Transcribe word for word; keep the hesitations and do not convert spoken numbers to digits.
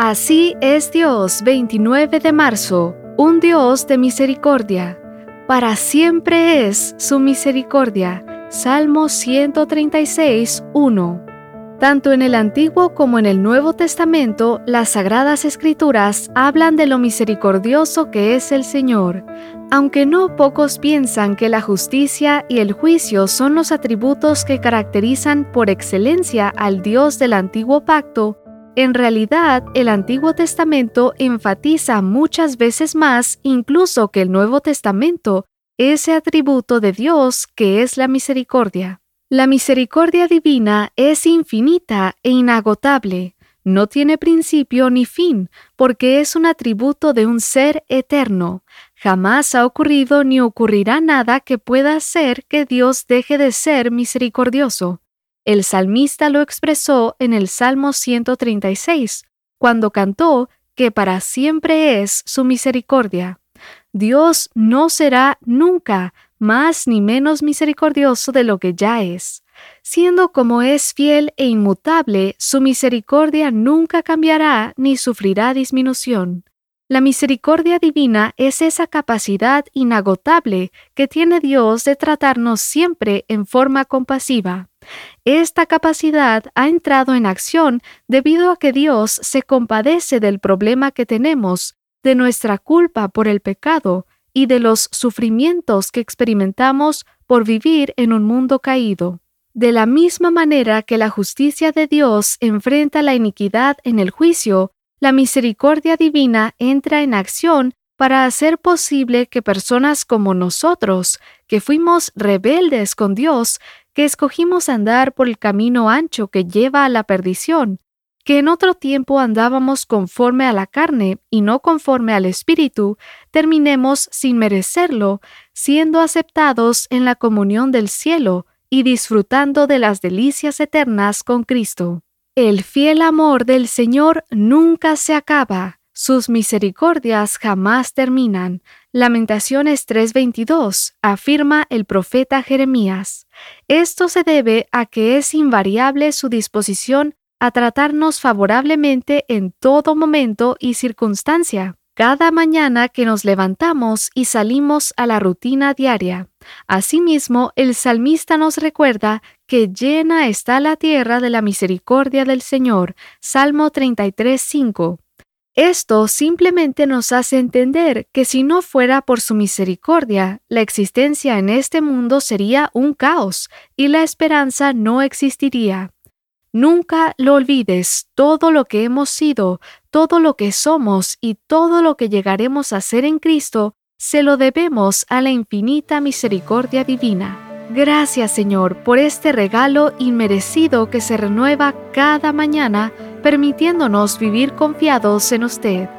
Así es Dios, veintinueve de marzo, un Dios de misericordia. Para siempre es su misericordia. Salmo ciento treinta y seis, uno. Tanto en el Antiguo como en el Nuevo Testamento, las Sagradas Escrituras hablan de lo misericordioso que es el Señor. Aunque no pocos piensan que la justicia y el juicio son los atributos que caracterizan por excelencia al Dios del Antiguo Pacto, en realidad el Antiguo Testamento enfatiza muchas veces más, incluso que el Nuevo Testamento, ese atributo de Dios que es la misericordia. La misericordia divina es infinita e inagotable, no tiene principio ni fin, porque es un atributo de un ser eterno. Jamás ha ocurrido ni ocurrirá nada que pueda hacer que Dios deje de ser misericordioso. El salmista lo expresó en el Salmo ciento treinta y seis, cuando cantó que para siempre es su misericordia. Dios no será nunca más ni menos misericordioso de lo que ya es. Siendo como es fiel e inmutable, su misericordia nunca cambiará ni sufrirá disminución. La misericordia divina es esa capacidad inagotable que tiene Dios de tratarnos siempre en forma compasiva. Esta capacidad ha entrado en acción debido a que Dios se compadece del problema que tenemos, de nuestra culpa por el pecado y de los sufrimientos que experimentamos por vivir en un mundo caído. De la misma manera que la justicia de Dios enfrenta la iniquidad en el juicio, la misericordia divina entra en acción para hacer posible que personas como nosotros, que fuimos rebeldes con Dios, que escogimos andar por el camino ancho que lleva a la perdición, que en otro tiempo andábamos conforme a la carne y no conforme al Espíritu, terminemos sin merecerlo, siendo aceptados en la comunión del cielo y disfrutando de las delicias eternas con Cristo. El fiel amor del Señor nunca se acaba, sus misericordias jamás terminan. Lamentaciones tres veintidós, afirma el profeta Jeremías. Esto se debe a que es invariable su disposición a tratarnos favorablemente en todo momento y circunstancia, cada mañana que nos levantamos y salimos a la rutina diaria. Asimismo, el salmista nos recuerda que llena está la tierra de la misericordia del Señor, Salmo treinta y tres, cinco. Esto simplemente nos hace entender que si no fuera por su misericordia, la existencia en este mundo sería un caos y la esperanza no existiría. Nunca lo olvides, todo lo que hemos sido, todo lo que somos y todo lo que llegaremos a ser en Cristo, se lo debemos a la infinita misericordia divina. Gracias, Señor, por este regalo inmerecido que se renueva cada mañana, permitiéndonos vivir confiados en usted.